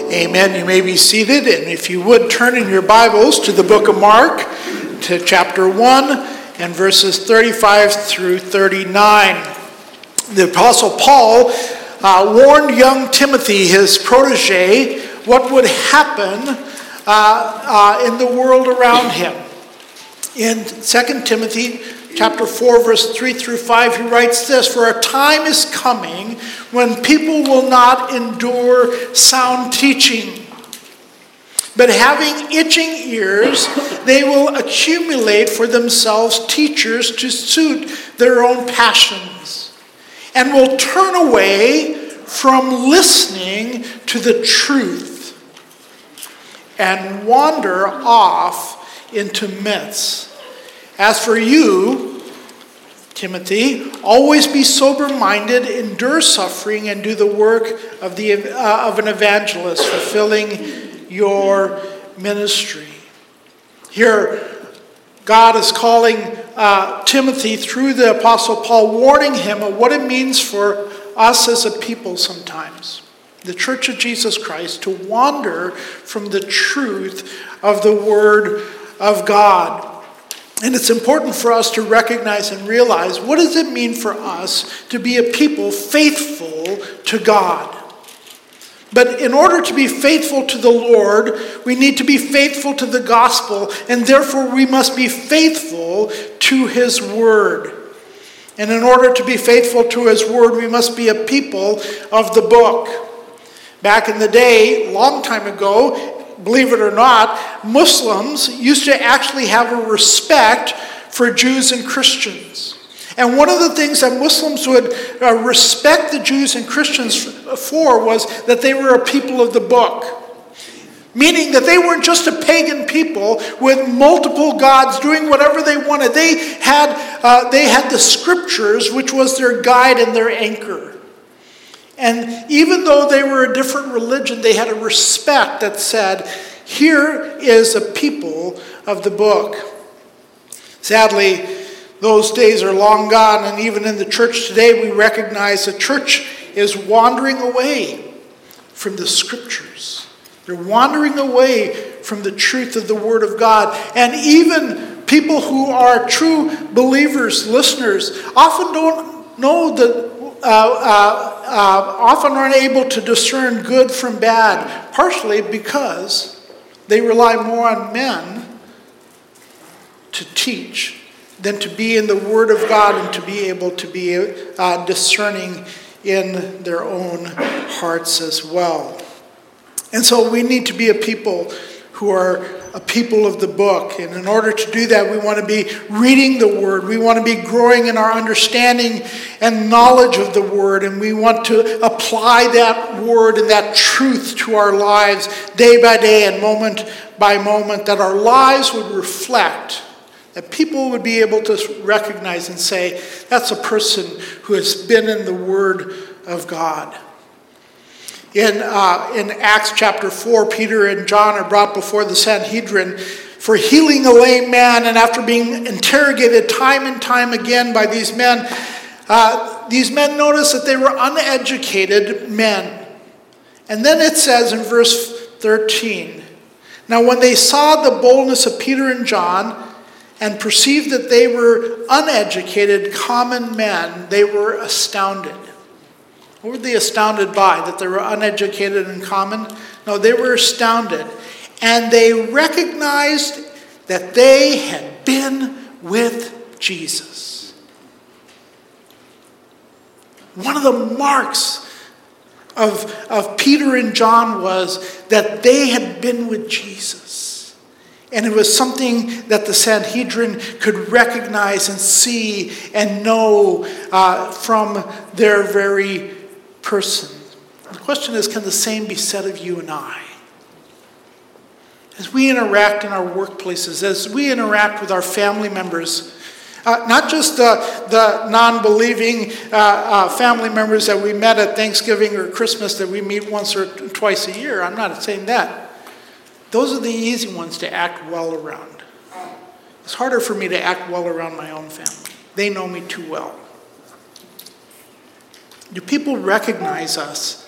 Amen. You may be seated, and if you would turn in your Bibles to the book of Mark, to chapter 1 and verses 35 through 39. The Apostle Paul warned young Timothy, his protege, what would happen in the world around him. In 2 Timothy chapter 4, verse 3 through 5, he writes this: "For a time is coming when people will not endure sound teaching, but having itching ears, they will accumulate for themselves teachers to suit their own passions, and will turn away from listening to the truth and wander off into myths. As for you, Timothy, always be sober-minded, endure suffering, and do the work of an evangelist, fulfilling your ministry." Here, God is calling Timothy through the Apostle Paul, warning him of what it means for us as a people sometimes, the Church of Jesus Christ, to wander from the truth of the Word of God. And it's important for us to recognize and realize, what does it mean for us to be a people faithful to God? But in order to be faithful to the Lord, we need to be faithful to the gospel, and therefore we must be faithful to His Word. And in order to be faithful to His Word, we must be a people of the book. Back in the day, a long time ago, believe it or not, Muslims used to actually have a respect for Jews and Christians. And one of the things that Muslims would respect the Jews and Christians for was that they were a people of the book. Meaning that they weren't just a pagan people with multiple gods doing whatever they wanted. They had the scriptures, which was their guide and their anchor. And even though they were a different religion, they had a respect that said, here is a people of the book. Sadly, those days are long gone, and even in the church today, we recognize the church is wandering away from the scriptures. They're wandering away from the truth of the Word of God. And even people who are true believers, listeners, often don't know often aren't able to discern good from bad, partially because they rely more on men to teach than to be in the Word of God and to be able to be discerning in their own hearts as well. And so we need to be a people who are a people of the book. And in order to do that, we want to be reading the Word. We want to be growing in our understanding and knowledge of the Word. And we want to apply that Word and that truth to our lives day by day and moment by moment, that our lives would reflect, that people would be able to recognize and say, that's a person who has been in the Word of God. In Acts chapter 4, Peter and John are brought before the Sanhedrin for healing a lame man, and after being interrogated time and time again by these men noticed that they were uneducated men. And then it says in verse 13, "Now when they saw the boldness of Peter and John and perceived that they were uneducated, common men, they were astounded." What were they astounded by? That they were uneducated and common? No, they were astounded. And they recognized that they had been with Jesus. One of the marks of Peter and John was that they had been with Jesus. And it was something that the Sanhedrin could recognize and see and know from their very person. The question is, can the same be said of you and I? As we interact in our workplaces, as we interact with our family members, not just the non-believing family members that we met at Thanksgiving or Christmas that we meet once or twice a year. I'm not saying that. Those are the easy ones to act well around. It's harder for me to act well around my own family. They know me too well. Do people recognize us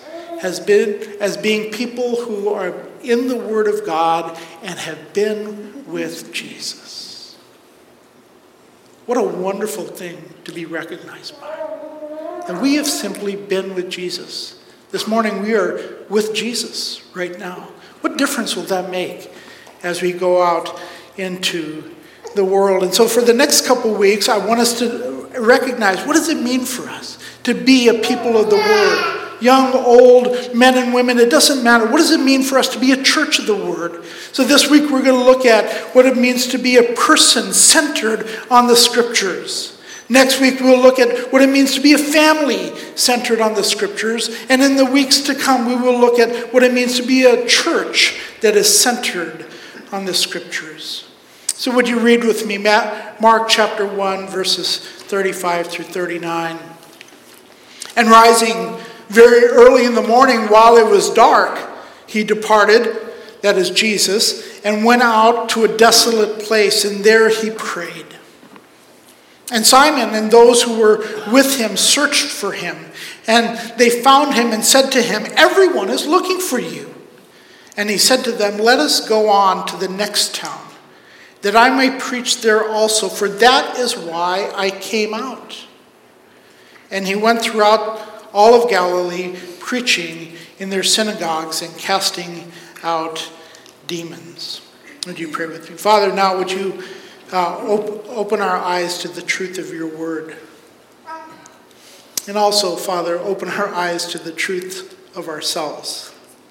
as being people who are in the Word of God and have been with Jesus. What a wonderful thing to be recognized by. And we have simply been with Jesus. This morning we are with Jesus right now. What difference will that make as we go out into the world? And so for the next couple weeks, I want us to recognize, what does it mean for us to be a people of the Word? Young, old, men and women, it doesn't matter. What does it mean for us to be a church of the Word? So this week we're going to look at what it means to be a person centered on the Scriptures. Next week we'll look at what it means to be a family centered on the Scriptures. And in the weeks to come we will look at what it means to be a church that is centered on the Scriptures. So would you read with me Mark chapter 1, verses 35 through 39. And rising very early in the morning while it was dark, he departed, that is Jesus, and went out to a desolate place, and there he prayed. And Simon and those who were with him searched for him, and they found him and said to him, "Everyone is looking for you." And he said to them, "Let us go on to the next town, that I may preach there also, for that is why I came out." And he went throughout all of Galilee, preaching in their synagogues and casting out demons. Would you pray with me? Father, now would you open our eyes to the truth of your word. And also, Father, open our eyes to the truth of ourselves.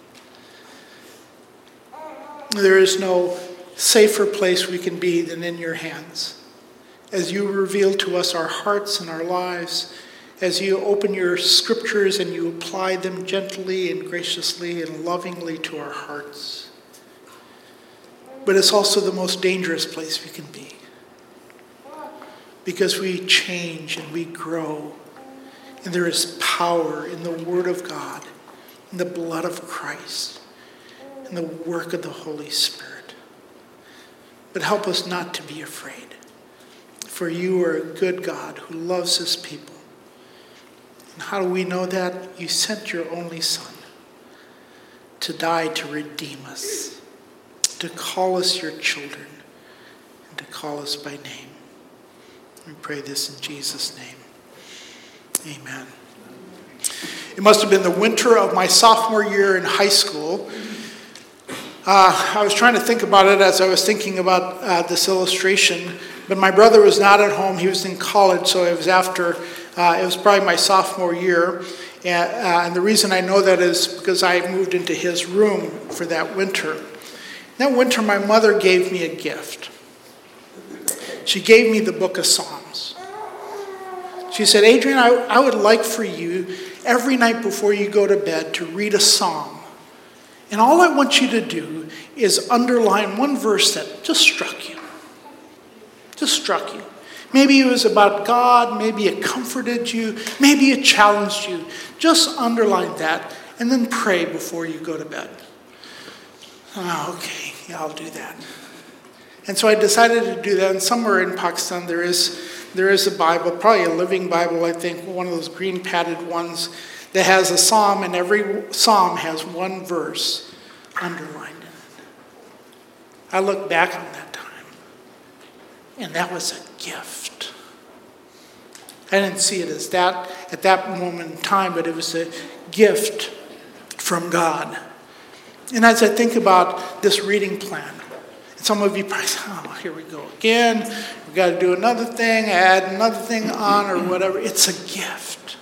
There is no safer place we can be than in your hands. As you reveal to us our hearts and our lives, as you open your Scriptures and you apply them gently and graciously and lovingly to our hearts. But it's also the most dangerous place we can be, because we change and we grow, and there is power in the Word of God, in the blood of Christ, in the work of the Holy Spirit. But help us not to be afraid, for you are a good God who loves his people. And how do we know that? You sent your only Son to die to redeem us, to call us your children, and to call us by name. We pray this in Jesus' name. Amen. It must have been the winter of my sophomore year in high school. I was trying to think about it as I was thinking about this illustration, but my brother was not at home. He was in college, so it was it was probably my sophomore year. And the reason I know that is because I moved into his room for that winter. That winter, my mother gave me a gift. She gave me the book of Psalms. She said, "Adrian, I would like for you every night before you go to bed to read a psalm. And all I want you to do is underline one verse that just struck you. Just struck you. Maybe it was about God, maybe it comforted you, maybe it challenged you. Just underline that and then pray before you go to bed." Oh, okay, yeah, I'll do that. And so I decided to do that, and somewhere in Pakistan there is a Bible, probably a living Bible, I think, one of those green padded ones that has a psalm, and every psalm has one verse underlined in it. I look back on that time, and that was a gift. I didn't see it as that at that moment in time, but it was a gift from God. And as I think about this reading plan, some of you probably say, "Oh, here we go again. We've got to do another thing, add another thing on or whatever." It's a gift.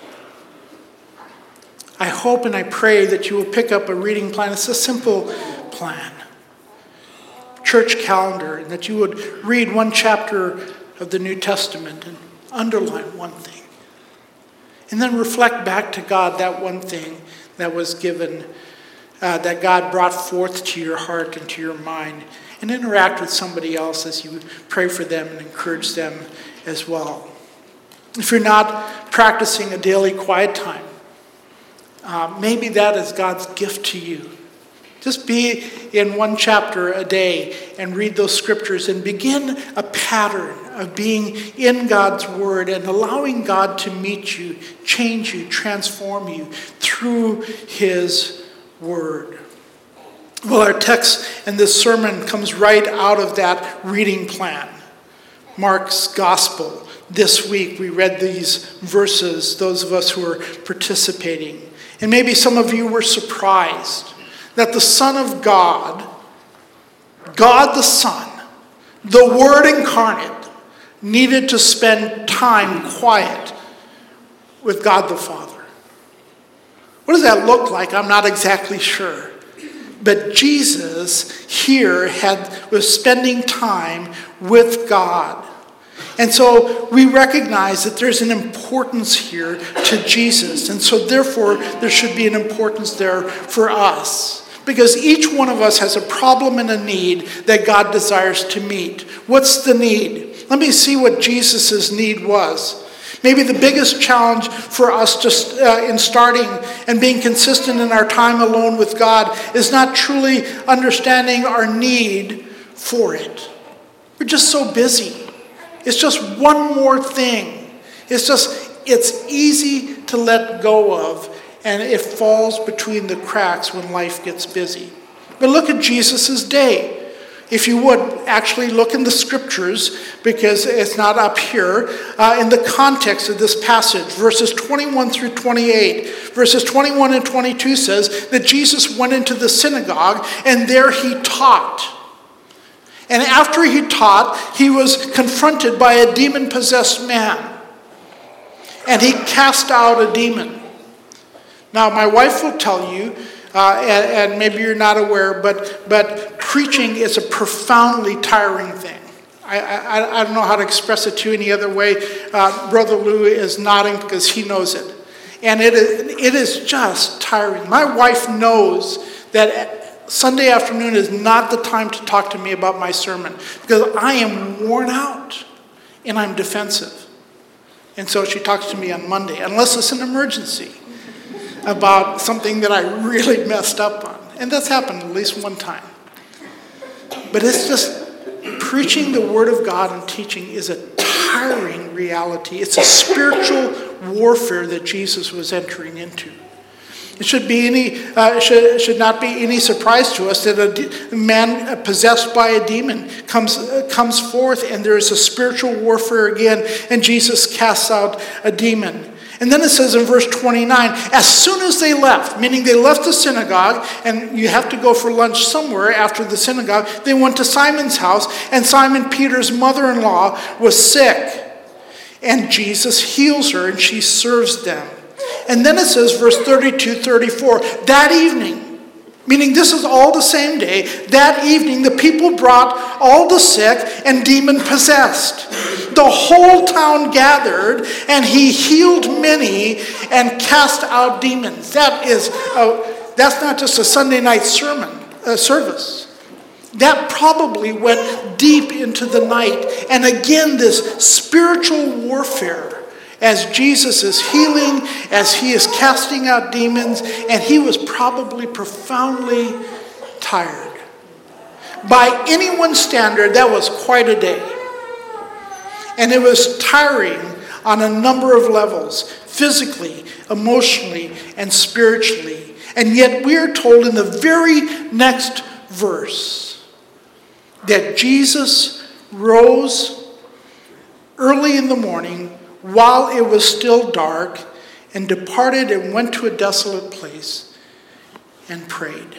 I hope and I pray that you will pick up a reading plan. It's a simple plan. Church calendar, and that you would read one chapter of the New Testament and underline one thing. And then reflect back to God that one thing that was given, that God brought forth to your heart and to your mind. And interact with somebody else as you pray for them and encourage them as well. If you're not practicing a daily quiet time, maybe that is God's gift to you. Just be in one chapter a day and read those scriptures and begin a pattern of being in God's word and allowing God to meet you, change you, transform you through his word. Well, our text in this sermon comes right out of that reading plan. Mark's gospel. This week we read these verses, those of us who are participating. And maybe some of you were surprised that the Son of God, God the Son, the Word incarnate, needed to spend time quiet with God the Father. What does that look like? I'm not exactly sure. But Jesus here was spending time with God. And so we recognize that there's an importance here to Jesus. And so therefore, there should be an importance there for us. Because each one of us has a problem and a need that God desires to meet. What's the need? Let me see what Jesus' need was. Maybe the biggest challenge for us just in starting and being consistent in our time alone with God is not truly understanding our need for it. We're just so busy. It's just one more thing. It's easy to let go of, and it falls between the cracks when life gets busy. But look at Jesus' day. If you would, actually look in the scriptures, because it's not up here, in the context of this passage, verses 21 through 28. Verses 21 and 22 says that Jesus went into the synagogue, and there he taught. And after he taught, he was confronted by a demon-possessed man. And he cast out a demon. Now, my wife will tell you, and maybe you're not aware, but preaching is a profoundly tiring thing. I don't know how to express it to you any other way. Brother Lou is nodding because he knows it. And it is just tiring. My wife knows that Sunday afternoon is not the time to talk to me about my sermon, because I am worn out and I'm defensive. And so she talks to me on Monday, unless it's an emergency about something that I really messed up on. And that's happened at least one time. But it's just, preaching the Word of God and teaching is a tiring reality. It's a spiritual warfare that Jesus was entering into. It should not be any surprise to us that a man possessed by a demon comes forth, and there is a spiritual warfare again, and Jesus casts out a demon. And then it says in verse 29, as soon as they left, meaning they left the synagogue, and you have to go for lunch somewhere after the synagogue, they went to Simon's house, and Simon Peter's mother-in-law was sick. And Jesus heals her, and she serves them. And then it says, verse 32, 34, that evening, meaning this is all the same day, that evening the people brought all the sick and demon-possessed. The whole town gathered, and he healed many and cast out demons. That's not just a Sunday night service. That probably went deep into the night. And again, this spiritual warfare as Jesus is healing, as he is casting out demons, and he was probably profoundly tired. By anyone's standard, that was quite a day. And it was tiring on a number of levels, physically, emotionally, and spiritually. And yet we are told in the very next verse that Jesus rose early in the morning while it was still dark, and departed and went to a desolate place and prayed.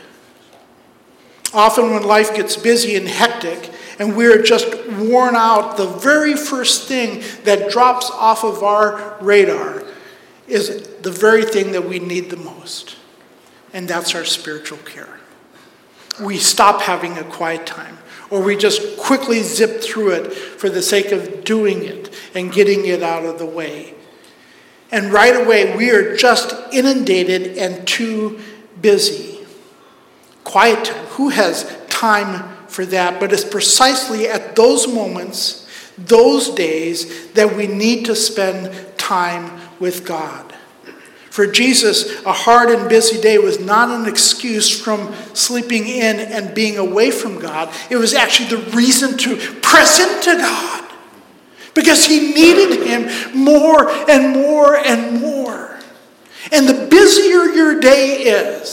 Often when life gets busy and hectic and we're just worn out, the very first thing that drops off of our radar is the very thing that we need the most, and that's our spiritual care. We stop having a quiet time, or we just quickly zip through it for the sake of doing it and getting it out of the way. And right away, we are just inundated and too busy. Quiet time. Who has time for that? But it's precisely at those moments, those days, that we need to spend time with God. For Jesus, a hard and busy day was not an excuse from sleeping in and being away from God. It was actually the reason to press into God, because he needed him more and more and more. And the busier your day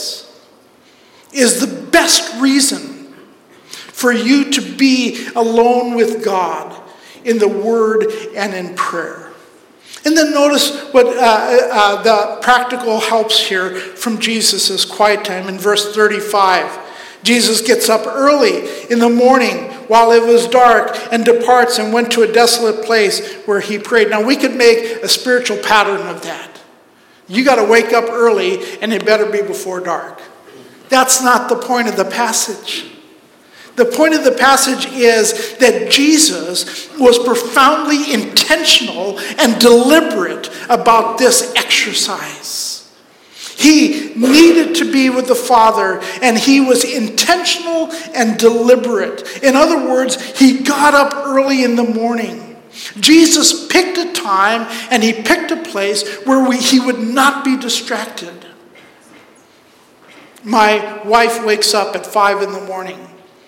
is the best reason for you to be alone with God in the Word and in prayer. And then notice what the practical helps here from Jesus' quiet time in verse 35. Jesus gets up early in the morning while it was dark and departs and went to a desolate place where he prayed. Now we could make a spiritual pattern of that. You got to wake up early and it better be before dark. That's not the point of the passage. The point of the passage is that Jesus was profoundly intentional and deliberate about this exercise. He needed to be with the Father, and he was intentional and deliberate. In other words, he got up early in the morning. Jesus picked a time and he picked a place where he would not be distracted. My wife wakes up at 5 in the morning,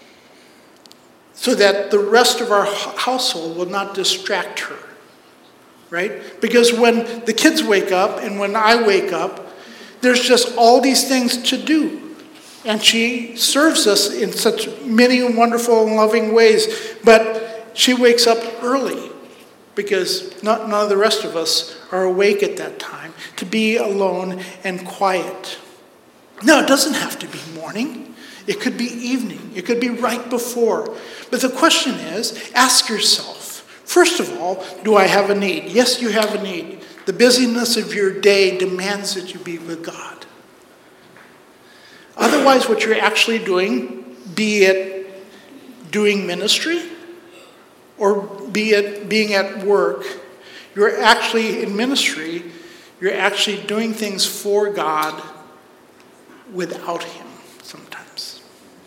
so that the rest of our household will not distract her, right? Because when the kids wake up and when I wake up, there's just all these things to do. And she serves us in such many wonderful and loving ways. But she wakes up early because none of the rest of us are awake at that time to be alone and quiet. No, it doesn't have to be morning. It could be evening. It could be right before. But the question is, ask yourself, first of all, do I have a need? Yes, you have a need. The busyness of your day demands that you be with God. Otherwise, what you're actually doing, be it doing ministry or be it being at work, you're actually in ministry, you're actually doing things for God without him sometimes.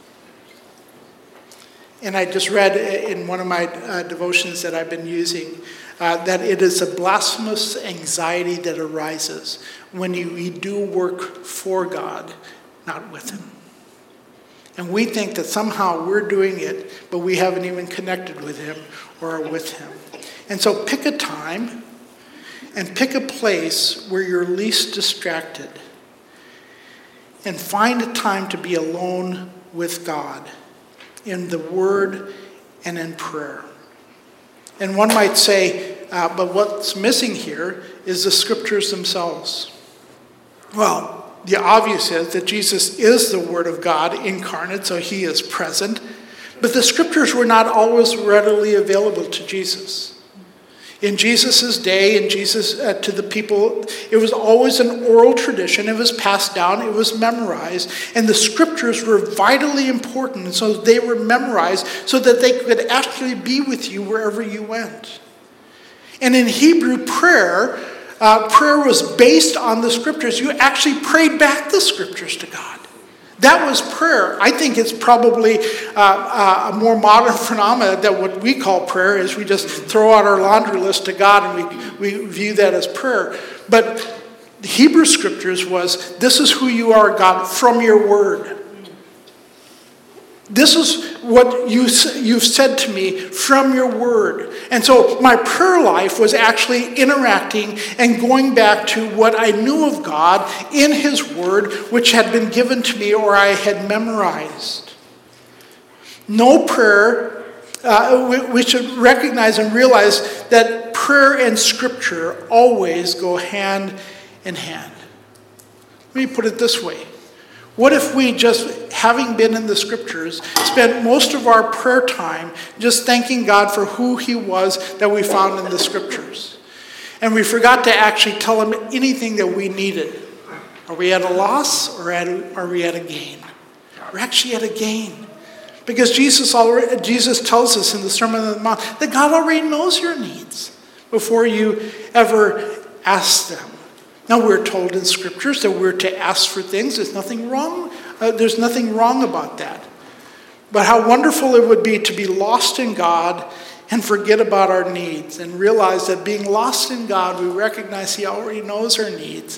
And I just read in one of my devotions that I've been using that it is a blasphemous anxiety that arises when we do work for God, not with him. And we think that somehow we're doing it, but we haven't even connected with him or are with him. And so pick a time and pick a place where you're least distracted. And find a time to be alone with God in the Word and in prayer. And one might say, but what's missing here is the Scriptures themselves. Well, the obvious is that Jesus is the Word of God incarnate, so he is present. But the Scriptures were not always readily available to Jesus. In Jesus' day, and Jesus to the people, it was always an oral tradition. It was passed down. It was memorized. And the Scriptures were vitally important. And so they were memorized so that they could actually be with you wherever you went. And in Hebrew, prayer was based on the Scriptures. You actually prayed back the Scriptures to God. That was prayer. I think it's probably a more modern phenomenon that what we call prayer is we just throw out our laundry list to God and we view that as prayer. But the Hebrew Scriptures was, this is who you are, God, from your word. This is what you've said to me from your word. And so my prayer life was actually interacting and going back to what I knew of God in his word, which had been given to me or I had memorized. No prayer, we should recognize and realize that prayer and Scripture always go hand in hand. Let me put it this way. What if we just, having been in the Scriptures, spent most of our prayer time just thanking God for who he was that we found in the Scriptures? And we forgot to actually tell him anything that we needed. Are we at a loss or are we at a gain? We're actually at a gain. Because Jesus tells us in the Sermon on the Mount that God already knows your needs before you ever ask them. Now, we're told in Scriptures that we're to ask for things. There's nothing wrong. There's nothing wrong about that. But how wonderful it would be to be lost in God and forget about our needs and realize that being lost in God, we recognize he already knows our needs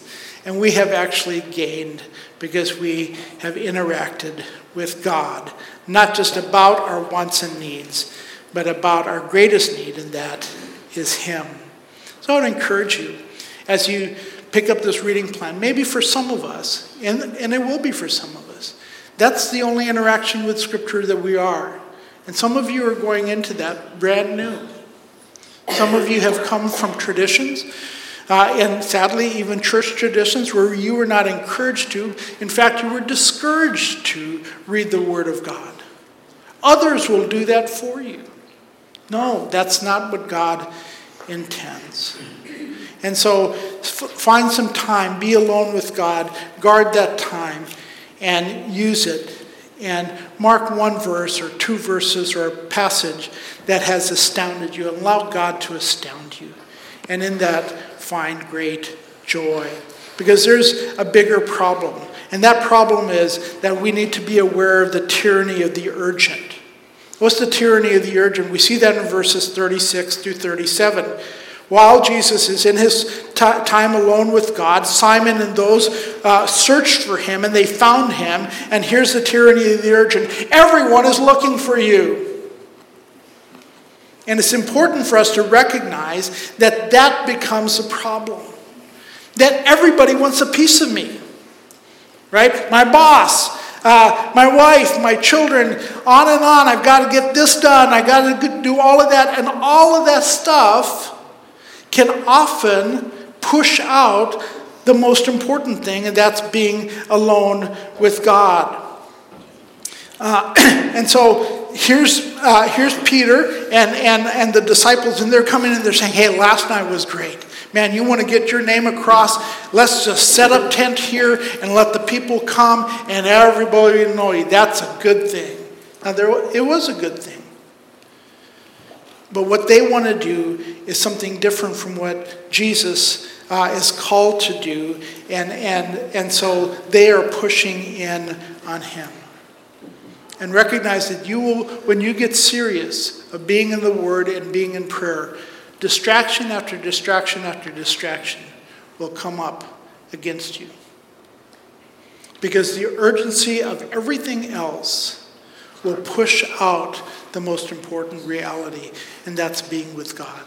And we have actually gained because we have interacted with God, not just about our wants and needs, but about our greatest need, and that is Him. So I would encourage you, as you pick up this reading plan, maybe for some of us, and it will be for some of us, that's the only interaction with Scripture that we are. And some of you are going into that brand new. Some of you have come from traditions, and sadly even church traditions, where you were not encouraged to. In fact, you were discouraged to read the Word of God. Others will do that for you. No, that's not what God intends. And so find some time, be alone with God, guard that time, and use it. And mark one verse or two verses or a passage that has astounded you. Allow God to astound you. And in that, find great joy. Because there's a bigger problem. And that problem is that we need to be aware of the tyranny of the urgent. What's the tyranny of the urgent? We see that in verses 36 through 37. While Jesus is in his time alone with God, Simon and those searched for him, and they found him. And here's the tyranny of the urgent. Everyone is looking for you. And it's important for us to recognize that that becomes a problem. That everybody wants a piece of me. Right? My boss, my wife, my children, on and on. I've got to get this done. I've got to do all of that. And all of that stuff can often push out the most important thing, and that's being alone with God. And so here's Peter and the disciples, and they're coming in, they're saying, hey, last night was great. Man, you want to get your name across? Let's just set up tent here and let the people come and everybody know you. That's a good thing. Now, it was a good thing. But what they want to do is something different from what Jesus is called to do. And so they are pushing in on him. And recognize that you will, when you get serious of being in the Word and being in prayer, distraction after distraction after distraction will come up against you. Because the urgency of everything else will push out the most important reality, and that's being with God.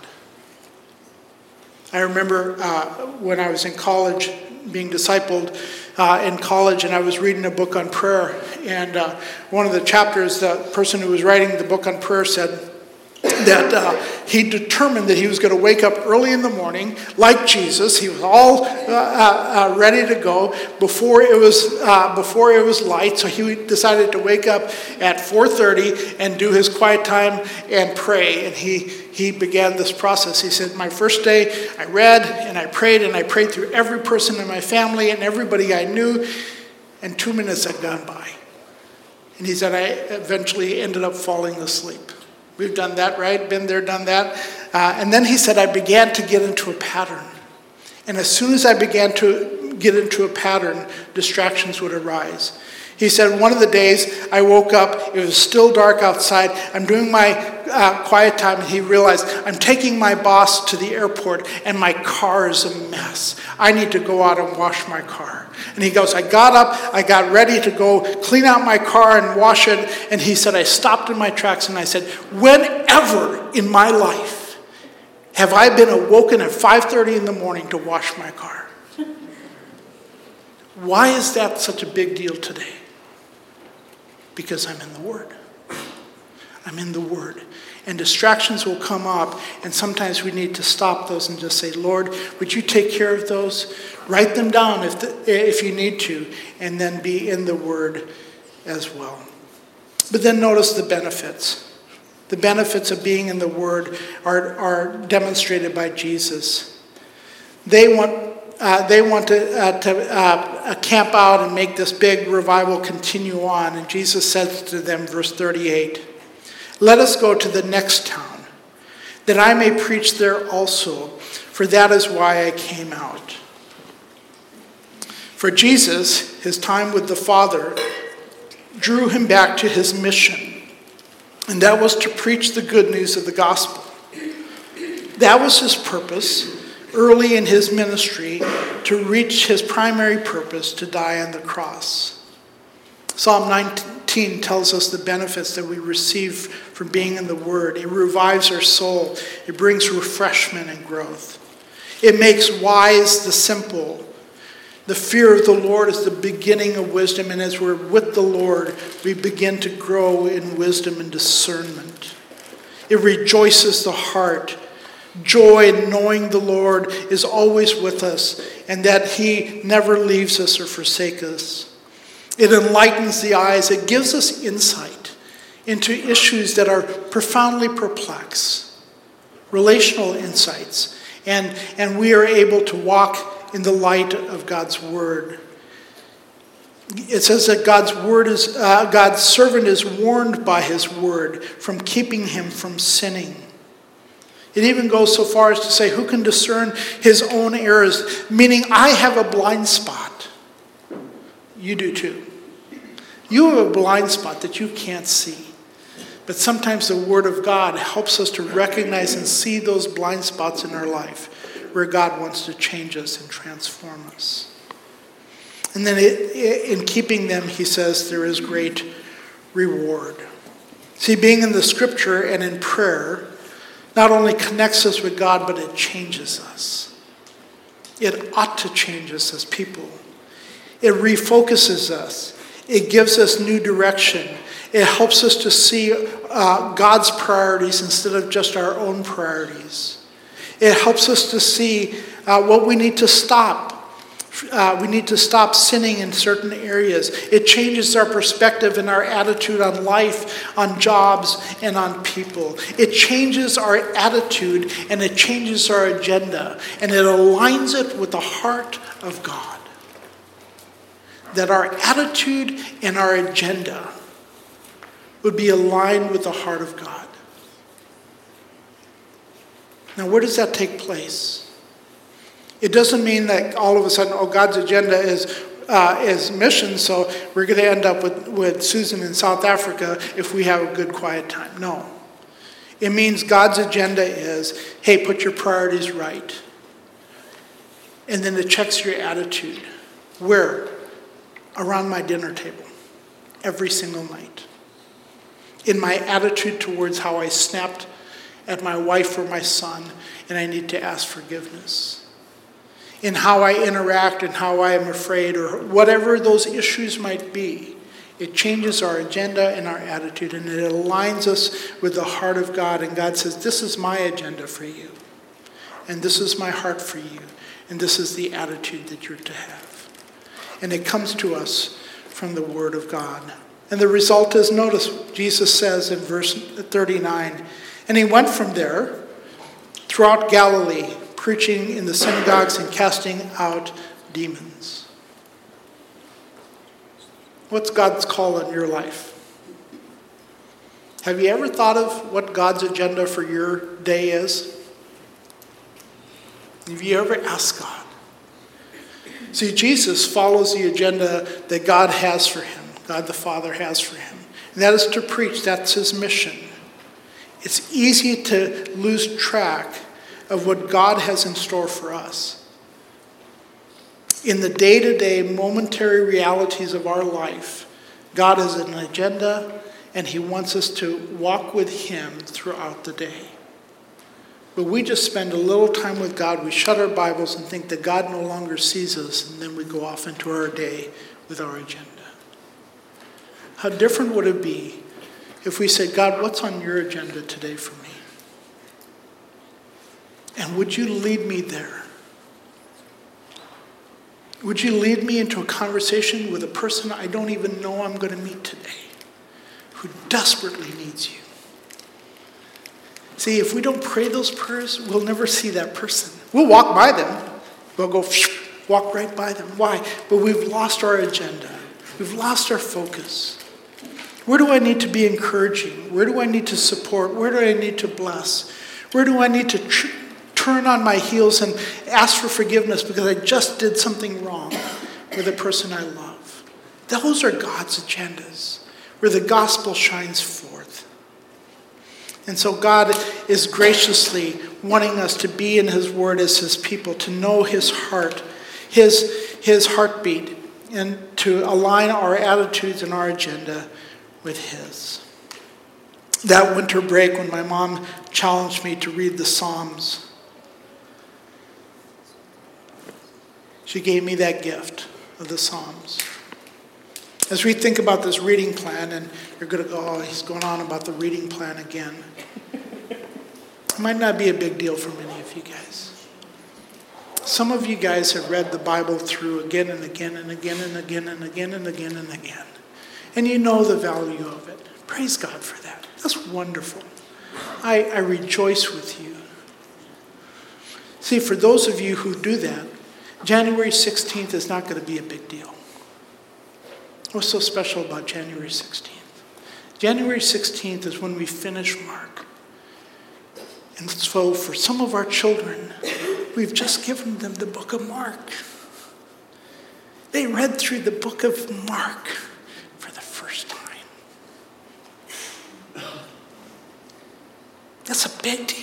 I remember when I was in college, being discipled in college, and I was reading a book on prayer. And one of the chapters, the person who was writing the book on prayer said that he determined that he was going to wake up early in the morning, like Jesus. He was all ready to go before it was light. So he decided to wake up at 4:30 and do his quiet time and pray. And he began this process. He said, my first day, I read and I prayed through every person in my family and everybody I knew, and 2 minutes had gone by. And he said, I eventually ended up falling asleep. We've done that, right? Been there, done that. And then he said, I began to get into a pattern. And as soon as I began to get into a pattern, distractions would arise. He said, one of the days I woke up, it was still dark outside. I'm doing my quiet time, and he realized, I'm taking my boss to the airport, and my car is a mess. I need to go out and wash my car. And he goes, I got up, I got ready to go clean out my car and wash it. And he said, I stopped in my tracks, and I said, whenever in my life have I been awoken at 5:30 in the morning to wash my car? Why is that such a big deal today? Because I'm in the Word. I'm in the Word. And distractions will come up, and sometimes we need to stop those and just say, Lord, would you take care of those? Write them down if you need to, and then be in the Word as well. But then notice the benefits. The benefits of being in the Word are demonstrated by Jesus. They want to camp out and make this big revival continue on. And Jesus says to them, verse 38, let us go to the next town, that I may preach there also, for that is why I came out. For Jesus, his time with the Father drew him back to his mission, and that was to preach the good news of the gospel. That was his purpose early in his ministry, to reach his primary purpose, to die on the cross. Psalm 19 tells us the benefits that we receive from being in the Word. It revives our soul. It brings refreshment and growth. It makes wise the simple. The fear of the Lord is the beginning of wisdom, and as we're with the Lord, we begin to grow in wisdom and discernment. It rejoices the heart. Joy in knowing the Lord is always with us, and that he never leaves us or forsakes us. It enlightens the eyes. It gives us insight into issues that are profoundly perplexed, relational insights, and we are able to walk in the light of God's word. It says that God's servant is warned by his word from keeping him from sinning. It even goes so far as to say, who can discern his own errors? Meaning, I have a blind spot. You do too. You have a blind spot that you can't see. But sometimes the Word of God helps us to recognize and see those blind spots in our life where God wants to change us and transform us. And then in keeping them, he says, there is great reward. See, being in the Scripture and in prayer not only connects us with God, but it changes us. It ought to change us as people. It refocuses us. It gives us new direction. It helps us to see God's priorities instead of just our own priorities. It helps us to see what we need to stop. We need to stop sinning in certain areas. It changes our perspective and our attitude on life, on jobs, and on people. It changes our attitude and it changes our agenda. And it aligns it with the heart of God. That our attitude and our agenda would be aligned with the heart of God. Now, where does that take place? It doesn't mean that all of a sudden, God's agenda is mission, so we're going to end up with Susan in South Africa if we have a good quiet time. No. It means God's agenda is, hey, put your priorities right. And then it checks your attitude. Where? Around my dinner table. Every single night. In my attitude towards how I snapped at my wife or my son, and I need to ask forgiveness. In how I interact and how I am afraid, or whatever those issues might be, it changes our agenda and our attitude, and it aligns us with the heart of God. And God says, this is my agenda for you, and this is my heart for you, and this is the attitude that you're to have. And it comes to us from the Word of God. And the result is, notice, Jesus says in verse 39, and he went from there throughout Galilee, preaching in the synagogues and casting out demons. What's God's call on your life? Have you ever thought of what God's agenda for your day is? Have you ever asked God? See, Jesus follows the agenda that God has for him, God the Father has for him. And that is to preach. That's his mission. It's easy to lose track of what God has in store for us. In the day-to-day, momentary realities of our life, God has an agenda, and he wants us to walk with him throughout the day. But we just spend a little time with God, we shut our Bibles and think that God no longer sees us, and then we go off into our day with our agenda. How different would it be if we said, God, what's on your agenda today for me? And would you lead me there? Would you lead me into a conversation with a person I don't even know I'm going to meet today, who desperately needs you? See, if we don't pray those prayers, we'll never see that person. We'll walk by them. We'll go walk right by them. Why? But we've lost our agenda. We've lost our focus. Where do I need to be encouraging? Where do I need to support? Where do I need to bless? Where do I need to turn on my heels and ask for forgiveness because I just did something wrong with a person I love? Those are God's agendas, where the gospel shines forth. And so God is graciously wanting us to be in his word as his people, to know his heart. his heartbeat, and to align our attitudes and our agenda with his. That winter break when my mom challenged me to read the Psalms, she gave me that gift of the Psalms. As we think about this reading plan, and you're going to go, oh, he's going on about the reading plan again. It might not be a big deal for many of you guys. Some of you guys have read the Bible through again and again and again and again and again and again and again. And you know the value of it. Praise God for that. That's wonderful. I rejoice with you. See, for those of you who do that, January 16th is not going to be a big deal. What's so special about January 16th? January 16th is when we finish Mark. And so for some of our children, we've just given them the book of Mark. They read through the book of Mark for the first time. That's a big deal.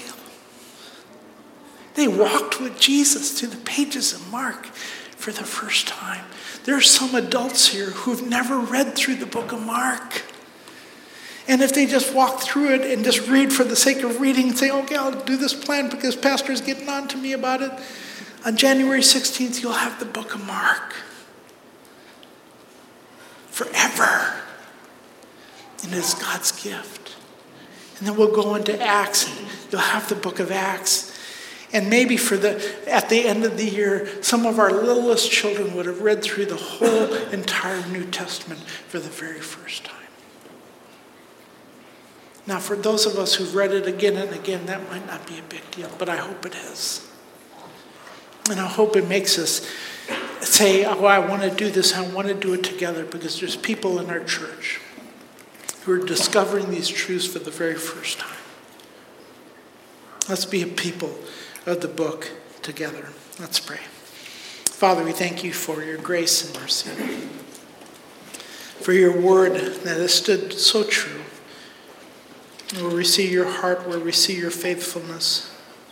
They walked with Jesus through the pages of Mark for the first time. There are some adults here who've never read through the book of Mark. And if they just walk through it and just read for the sake of reading and say, okay, I'll do this plan because Pastor's getting on to me about it, on January 16th, you'll have the book of Mark. Forever. And it's God's gift. And then we'll go into Acts, and you'll have the book of Acts. And maybe at the end of the year, some of our littlest children would have read through the whole entire New Testament for the very first time. Now, for those of us who've read it again and again, that might not be a big deal, but I hope it is. And I hope it makes us say, oh, I want to do this, I want to do it together, because there's people in our church who are discovering these truths for the very first time. Let's be a people of the book together. Let's pray. Father, we thank you for your grace and mercy, for your word that has stood so true, where we see your heart, where we see your faithfulness,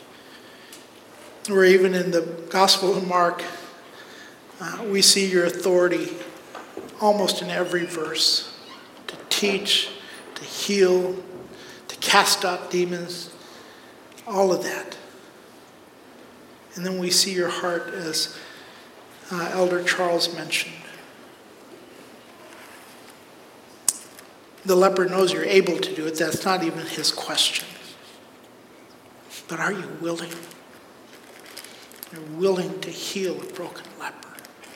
where even in the Gospel of Mark, we see your authority almost in every verse to teach, to heal, to cast out demons, all of that. And then we see your heart, as Elder Charles mentioned. The leper knows you're able to do it. That's not even his question. But are you willing? You're willing to heal a broken leper.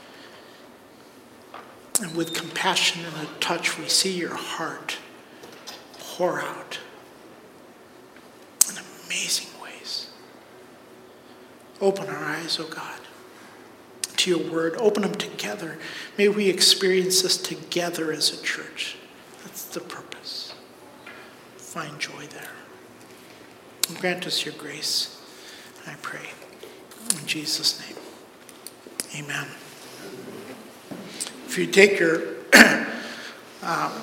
And with compassion and a touch, we see your heart pour out in amazing ways. Open our eyes, oh God, to your word. Open them together. May we experience this together as a church. That's the purpose. Find joy there. And grant us your grace, I pray. In Jesus' name, amen. If you take your